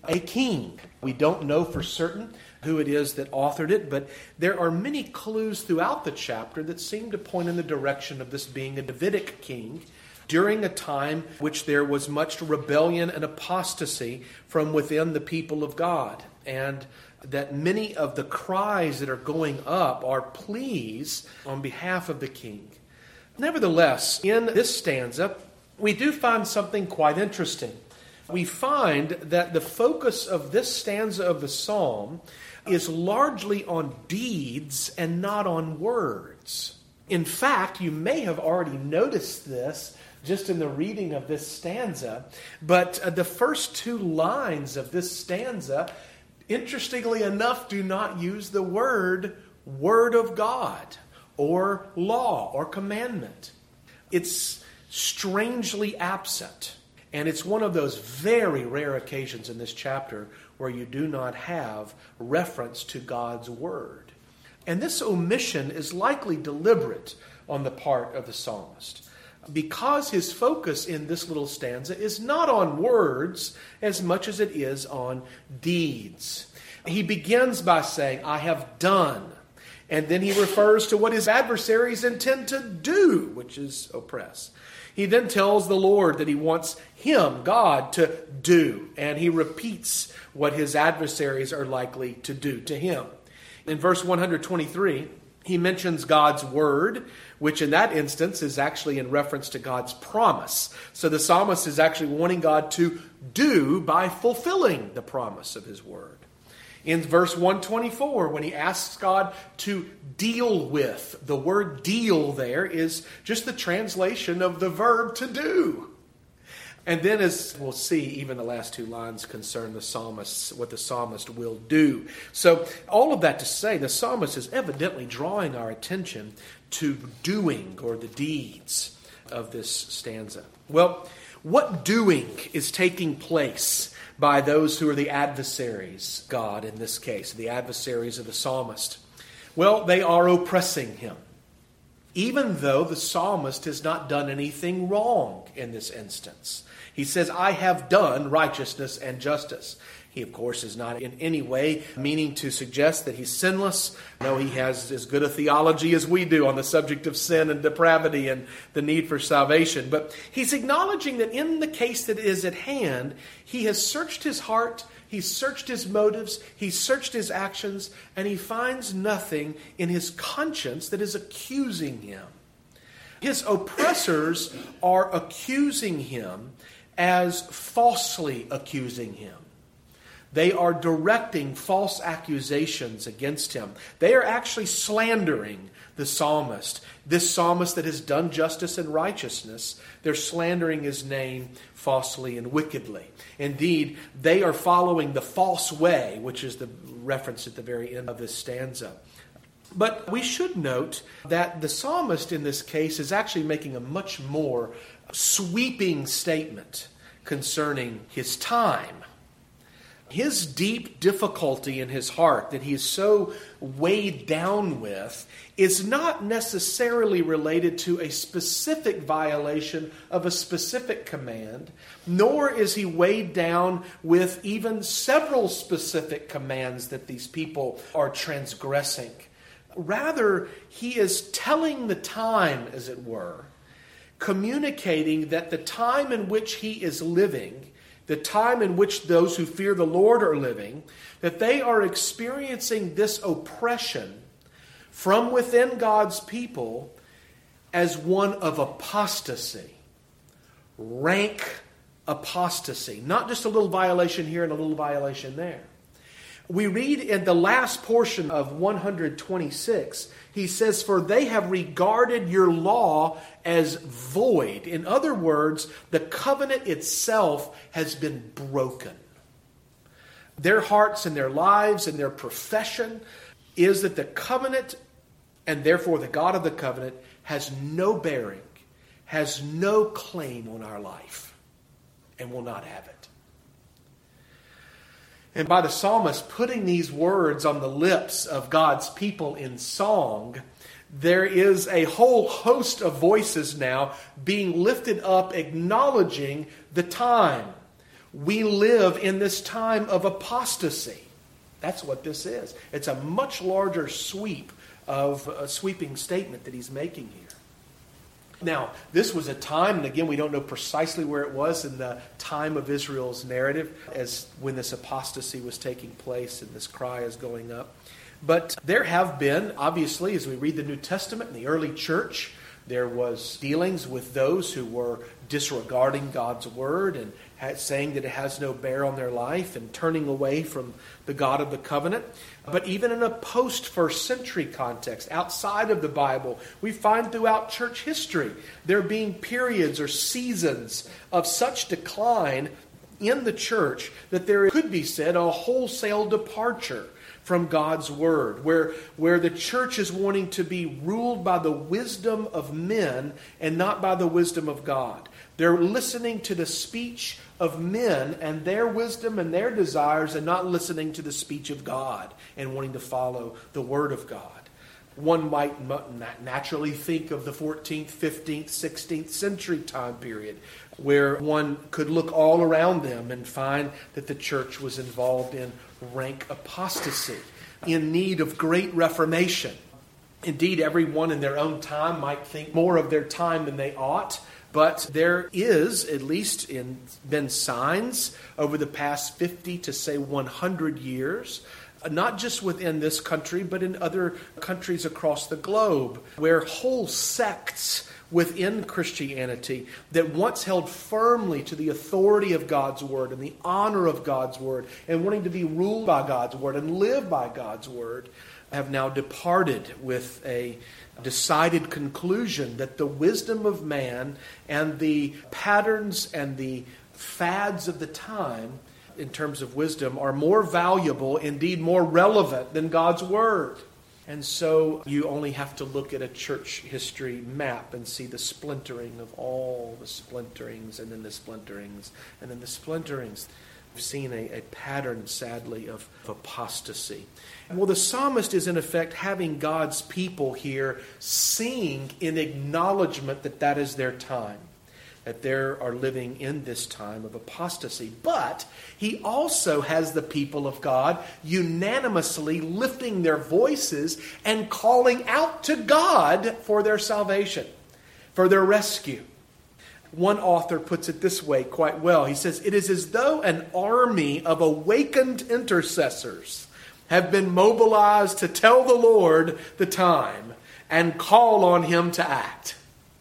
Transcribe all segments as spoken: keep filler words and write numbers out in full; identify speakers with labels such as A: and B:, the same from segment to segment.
A: a king. We don't know for certain who it is that authored it, but there are many clues throughout the chapter that seem to point in the direction of this being a Davidic king during a time which there was much rebellion and apostasy from within the people of God, and that many of the cries that are going up are pleas on behalf of the king. Nevertheless, in this stanza, we do find something quite interesting. We find that the focus of this stanza of the psalm is largely on deeds and not on words. In fact, you may have already noticed this just in the reading of this stanza, but uh, the first two lines of this stanza, interestingly enough, do not use the word word of God or law or commandment. It's strangely absent. And it's one of those very rare occasions in this chapter where you do not have reference to God's word. And this omission is likely deliberate on the part of the psalmist, because his focus in this little stanza is not on words as much as it is on deeds. He begins by saying, I have done. And then he refers to what his adversaries intend to do, which is oppress. He then tells the Lord that he wants him, God, to do. And he repeats what his adversaries are likely to do to him. In verse one twenty-three, he mentions God's word, which in that instance is actually in reference to God's promise. So the psalmist is actually wanting God to do by fulfilling the promise of his word. In verse one twenty-four, when he asks God to deal with, the word deal there is just the translation of the verb to do. And then, as we'll see, even the last two lines concern the psalmist, what the psalmist will do. So all of that to say, the psalmist is evidently drawing our attention to doing, or the deeds of this stanza. Well, what doing is taking place by those who are the adversaries, God in this case, the adversaries of the psalmist? Well, they are oppressing him, even though the psalmist has not done anything wrong in this instance. He says, I have done righteousness and justice. He, of course, is not in any way meaning to suggest that he's sinless. No, he has as good a theology as we do on the subject of sin and depravity and the need for salvation. But he's acknowledging that in the case that is at hand, he has searched his heart, he's searched his motives, he's searched his actions, and he finds nothing in his conscience that is accusing him. His oppressors are accusing him as falsely accusing him. They are directing false accusations against him. They are actually slandering the psalmist. This psalmist that has done justice and righteousness, they're slandering his name falsely and wickedly. Indeed, they are following the false way, which is the reference at the very end of this stanza. But we should note that the psalmist in this case is actually making a much more sweeping statement concerning his time. His deep difficulty in his heart that he is so weighed down with is not necessarily related to a specific violation of a specific command, nor is he weighed down with even several specific commands that these people are transgressing. Rather, he is telling the time, as it were, communicating that the time in which he is living, the time in which those who fear the Lord are living, that they are experiencing this oppression from within God's people as one of apostasy, rank apostasy, not just a little violation here and a little violation there. We read in the last portion of one twenty-six, he says, for they have regarded your law as void. In other words, the covenant itself has been broken. Their hearts and their lives and their profession is that the covenant, and therefore the God of the covenant, has no bearing, has no claim on our life, and will not have it. And by the psalmist putting these words on the lips of God's people in song, there is a whole host of voices now being lifted up, acknowledging the time We live in this time of apostasy. That's what this is. It's a much larger sweep of a sweeping statement that he's making here. Now, this was a time, and again, we don't know precisely where it was in the time of Israel's narrative as when this apostasy was taking place and this cry is going up. But there have been, obviously, as we read the New Testament in the early church, there was dealings with those who were disregarding God's word and saying that it has no bear on their life and turning away from the God of the covenant. But even in a post-first century context, outside of the Bible, we find throughout church history there being periods or seasons of such decline in the church that there could be said a wholesale departure from God's word, where, where the church is wanting to be ruled by the wisdom of men and not by the wisdom of God. They're listening to the speech of men and their wisdom and their desires and not listening to the speech of God and wanting to follow the word of God. One might naturally think of the fourteenth, fifteenth, sixteenth century time period where one could look all around them and find that the church was involved in rank apostasy, in need of great reformation. Indeed, everyone in their own time might think more of their time than they ought, but there is, at least in, been signs over the past fifty to say one hundred years, not just within this country, but in other countries across the globe, where whole sects within Christianity that once held firmly to the authority of God's word and the honor of God's word and wanting to be ruled by God's word and live by God's word have now departed with a decided conclusion that the wisdom of man and the patterns and the fads of the time in terms of wisdom are more valuable, indeed more relevant than God's word. And so you only have to look at a church history map and see the splintering of all the splinterings and then the splinterings and then the splinterings. We've seen a, a pattern, sadly, of, of apostasy. Well, the psalmist is in effect having God's people here sing in acknowledgement that that is their time, that they are living in this time of apostasy. But he also has the people of God unanimously lifting their voices and calling out to God for their salvation, for their rescue. One author puts it this way quite well. He says, "It is as though an army of awakened intercessors have been mobilized to tell the Lord the time and call on him to act."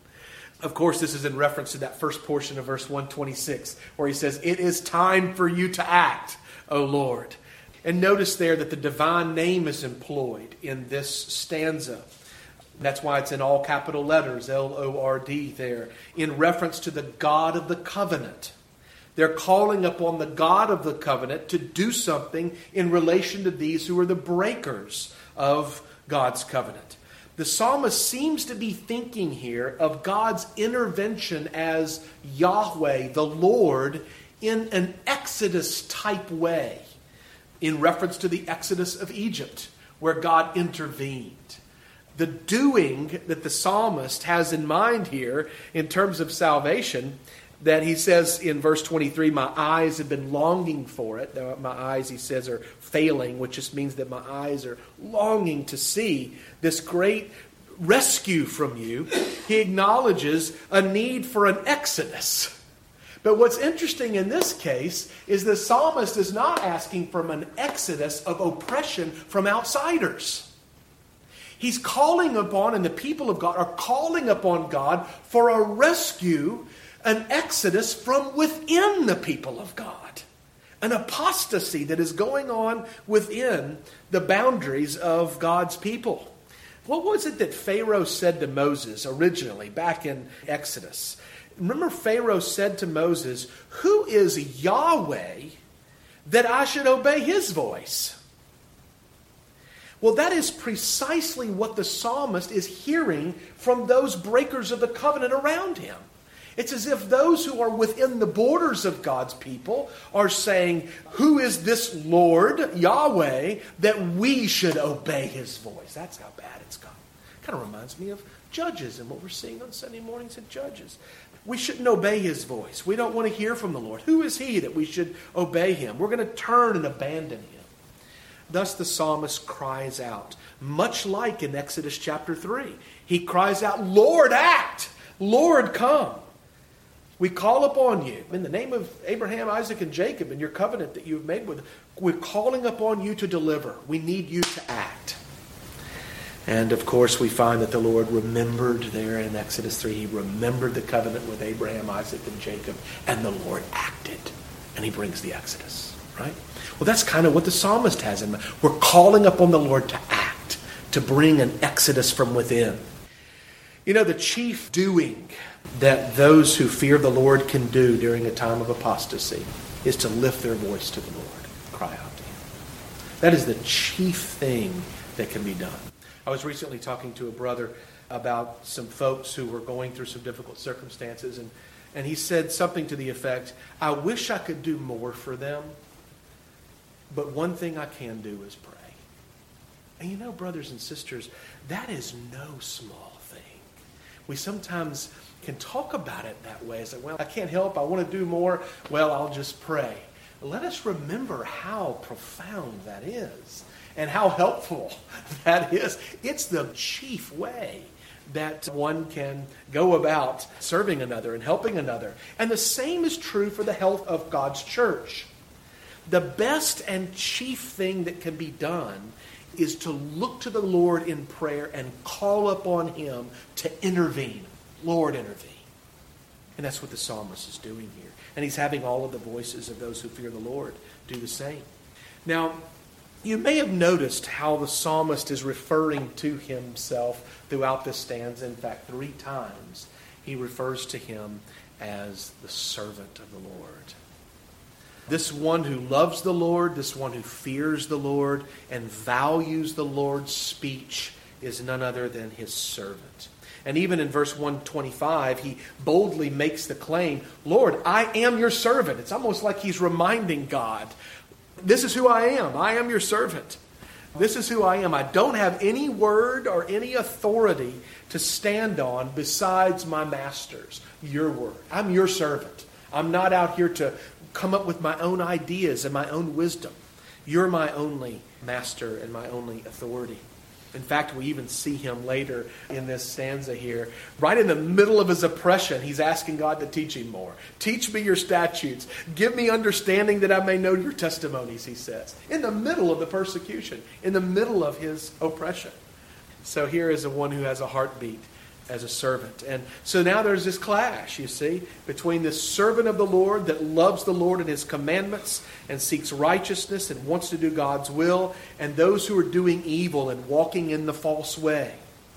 A: Of course, this is in reference to that first portion of verse one twenty-six, where he says, "It is time for you to act, O Lord." And notice there that the divine name is employed in this stanza. That's why it's in all capital letters, L O R D there, in reference to the God of the covenant. They're calling upon the God of the covenant to do something in relation to these who are the breakers of God's covenant. The psalmist seems to be thinking here of God's intervention as Yahweh, the Lord, in an Exodus-type way, in reference to the Exodus of Egypt, where God intervened. The doing that the psalmist has in mind here in terms of salvation, that he says in verse twenty-three, "My eyes have been longing for it." My eyes, he says, are failing, which just means that my eyes are longing to see this great rescue from you. He acknowledges a need for an exodus. But what's interesting in this case is the psalmist is not asking for an exodus of oppression from outsiders. He's calling upon, and the people of God are calling upon God for a rescue, an exodus from within the people of God. An apostasy that is going on within the boundaries of God's people. What was it that Pharaoh said to Moses originally back in Exodus? Remember, Pharaoh said to Moses, "Who is Yahweh that I should obey his voice?" Well, that is precisely what the psalmist is hearing from those breakers of the covenant around him. It's as if those who are within the borders of God's people are saying, "Who is this Lord, Yahweh, that we should obey his voice?" That's how bad it's gotten. Kind of reminds me of Judges and what we're seeing on Sunday mornings in Judges. We shouldn't obey his voice. We don't want to hear from the Lord. Who is he that we should obey him? We're going to turn and abandon him. Thus the psalmist cries out, much like in Exodus chapter three. He cries out, Lord, act! Lord, come! We call upon you in the name of Abraham, Isaac, and Jacob and your covenant that you've made with them. We're calling upon you to deliver. We need you to act. And of course we find that the Lord remembered there in Exodus three. He remembered the covenant with Abraham, Isaac, and Jacob. And the Lord acted. And he brings the Exodus. Right? Well, that's kind of what the psalmist has in mind. We're calling upon the Lord to act. To bring an exodus from within. You know, the chief doing that those who fear the Lord can do during a time of apostasy is to lift their voice to the Lord. Cry out to him. That is the chief thing that can be done. I was recently talking to a brother about some folks who were going through some difficult circumstances, and, and he said something to the effect, I wish I could do more for them, but one thing I can do is pray. And you know, brothers and sisters, that is no small thing. We sometimes can talk about it that way. It's like, well, I can't help. I want to do more. Well, I'll just pray. Let us remember how profound that is and how helpful that is. It's the chief way that one can go about serving another and helping another. And the same is true for the health of God's church. The best and chief thing that can be done is to look to the Lord in prayer and call upon him to intervene. Lord, intervene. And that's what the psalmist is doing here. And he's having all of the voices of those who fear the Lord do the same. Now, you may have noticed how the psalmist is referring to himself throughout this stanza. In fact, three times he refers to him as the servant of the Lord. This one who loves the Lord, this one who fears the Lord and values the Lord's speech is none other than his servant. And even in verse one twenty-five, he boldly makes the claim, Lord, I am your servant. It's almost like he's reminding God, this is who I am. I am your servant. This is who I am. I don't have any word or any authority to stand on besides my master's, your word. I'm your servant. I'm not out here to come up with my own ideas and my own wisdom. You're my only master and my only authority. In fact, we even see him later in this stanza here. Right in the middle of his oppression, he's asking God to teach him more. Teach me your statutes. Give me understanding that I may know your testimonies, he says. In the middle of the persecution. In the middle of his oppression. So here is a one who has a heartbeat as a servant. And so now there's this clash, you see, between this servant of the Lord that loves the Lord and his commandments and seeks righteousness and wants to do God's will, and those who are doing evil and walking in the false way.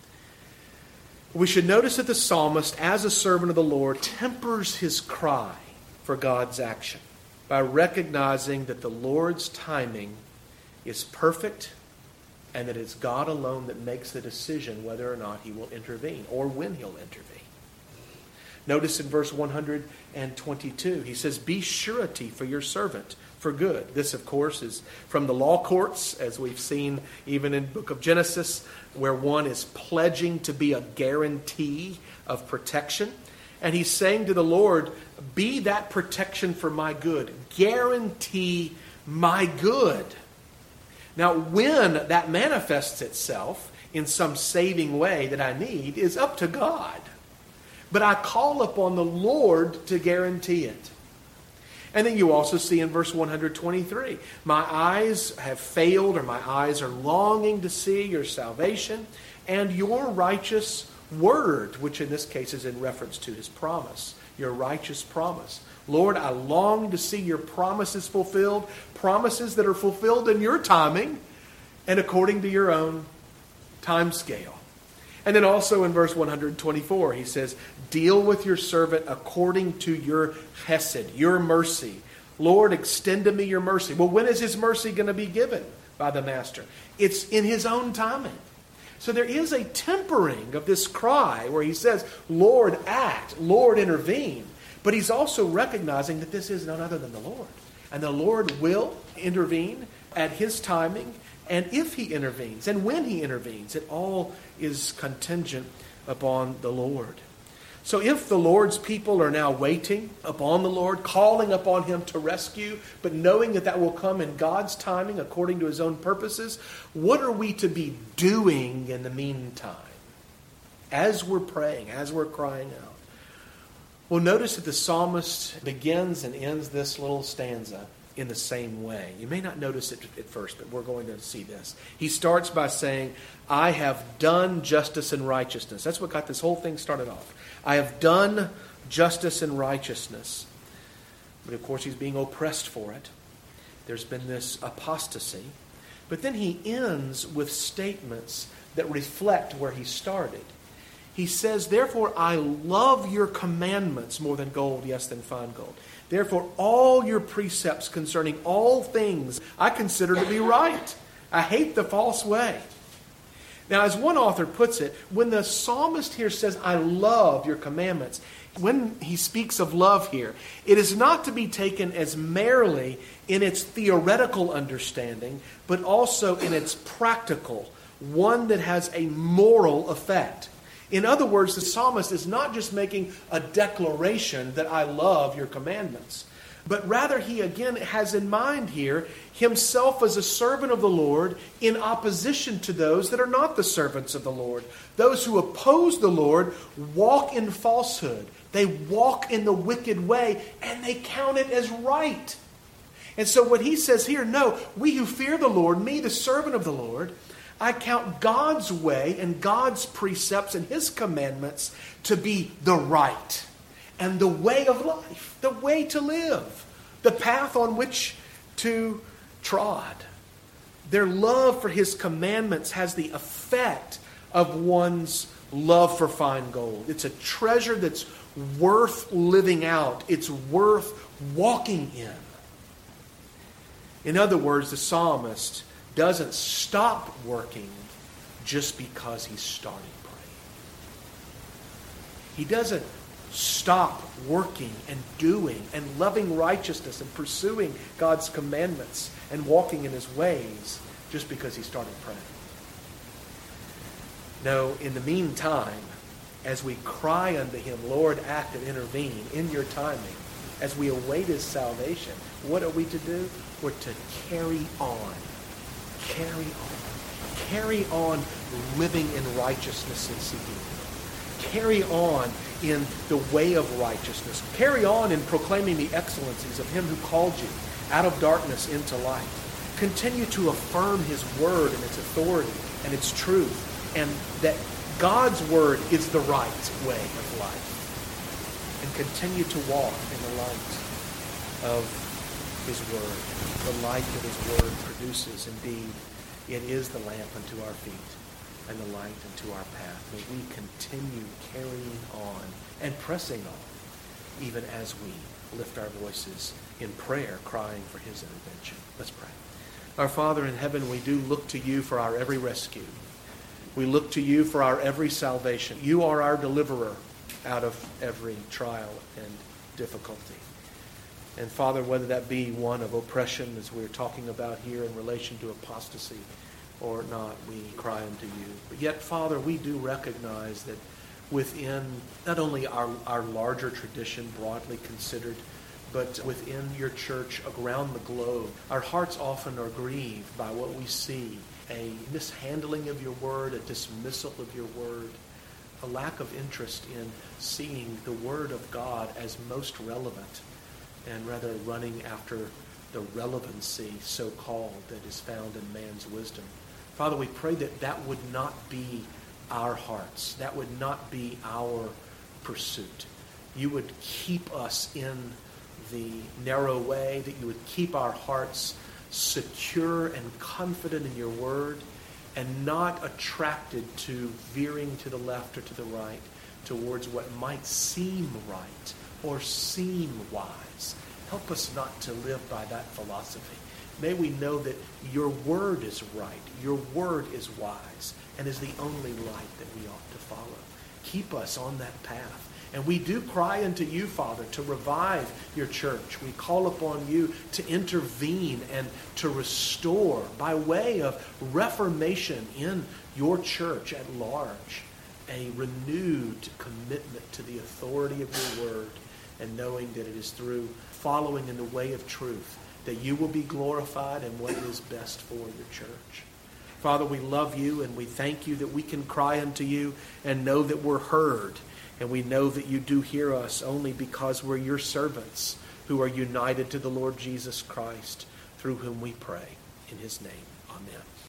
A: We should notice that the psalmist, as a servant of the Lord, tempers his cry for God's action by recognizing that the Lord's timing is perfect and that it's God alone that makes the decision whether or not he will intervene or when he'll intervene. Notice in verse one twenty-two, he says, be surety for your servant for good. This, of course, is from the law courts, as we've seen even in the book of Genesis, where one is pledging to be a guarantee of protection. And he's saying to the Lord, be that protection for my good. Guarantee my good. Now, when that manifests itself in some saving way that I need is up to God. But I call upon the Lord to guarantee it. And then you also see in verse one twenty-three, my eyes have failed, or my eyes are longing to see your salvation and your righteous word, which in this case is in reference to his promise, your righteous promise. Lord, I long to see your promises fulfilled, promises that are fulfilled in your timing and according to your own time scale. And then also in verse one twenty-four, he says, deal with your servant according to your chesed, your mercy. Lord, extend to me your mercy. Well, when is his mercy going to be given by the master? It's in his own timing. So there is a tempering of this cry where he says, Lord, act, Lord, intervene. But he's also recognizing that this is none other than the Lord. And the Lord will intervene at his timing, and if he intervenes, and when he intervenes, it all is contingent upon the Lord. So if the Lord's people are now waiting upon the Lord, calling upon Him to rescue, but knowing that that will come in God's timing according to His own purposes, what are we to be doing in the meantime? As we're praying, as we're crying out. Well, notice that the psalmist begins and ends this little stanza in the same way. You may not notice it at first, but we're going to see this. He starts by saying, I have done justice and righteousness. That's what got this whole thing started off. I have done justice and righteousness. But of course, he's being oppressed for it. There's been this apostasy. But then he ends with statements that reflect where he started. He says, therefore, I love your commandments more than gold, yes, than fine gold. Therefore, all your precepts concerning all things I consider to be right. I hate the false way. Now, as one author puts it, when the psalmist here says, I love your commandments, when he speaks of love here, it is not to be taken as merely in its theoretical understanding, but also in its practical, one that has a moral effect. In other words, the psalmist is not just making a declaration that I love your commandments, but rather he again has in mind here himself as a servant of the Lord in opposition to those that are not the servants of the Lord. Those who oppose the Lord walk in falsehood. They walk in the wicked way and they count it as right. And so what he says here, no, we who fear the Lord, me the servant of the Lord, I count God's way and God's precepts and His commandments to be the right and the way of life, the way to live, the path on which to trod. Their love for His commandments has the effect of one's love for fine gold. It's a treasure that's worth living out. It's worth walking in. In other words, the psalmist doesn't stop working just because he started praying. He doesn't stop working and doing and loving righteousness and pursuing God's commandments and walking in His ways just because he started praying. No, in the meantime, as we cry unto Him, Lord, act and intervene in your timing, as we await His salvation, what are we to do? We're to carry on. Carry on. Carry on living in righteousness and seeking Him. Carry on in the way of righteousness. Carry on in proclaiming the excellencies of Him who called you out of darkness into light. Continue to affirm His word and its authority and its truth, and that God's word is the right way of life. And continue to walk in the light of His word, the light that His word produces. Indeed, it is the lamp unto our feet and the light unto our path. May we continue carrying on and pressing on, even as we lift our voices in prayer, crying for His intervention. Let's pray. Our Father in heaven, we do look to You for our every rescue. We look to You for our every salvation. You are our deliverer out of every trial and difficulty. And Father, whether that be one of oppression, as we're talking about here in relation to apostasy, or not, we cry unto You. But yet, Father, we do recognize that within not only our, our larger tradition, broadly considered, but within Your church around the globe, our hearts often are grieved by what we see, a mishandling of Your word, a dismissal of Your word, a lack of interest in seeing the word of God as most relevant, and rather running after the relevancy, so-called, that is found in man's wisdom. Father, we pray that that would not be our hearts. That would not be our pursuit. You would keep us in the narrow way, that You would keep our hearts secure and confident in Your word, and not attracted to veering to the left or to the right towards what might seem right or seem wise. Help us not to live by that philosophy. May we know that Your word is right, Your word is wise, and is the only light that we ought to follow. Keep us on that path. And we do cry unto You, Father, to revive Your church. We call upon You to intervene and to restore by way of reformation in Your church at large. a renewed commitment to the authority of your word, and knowing that it is through following in the way of truth that you will be glorified and what is best for your church. Father, we love you, and we thank you that we can cry unto you and know that we're heard. And we know that you do hear us only because we're your servants who are united to the Lord Jesus Christ, through whom we pray. In his name, amen.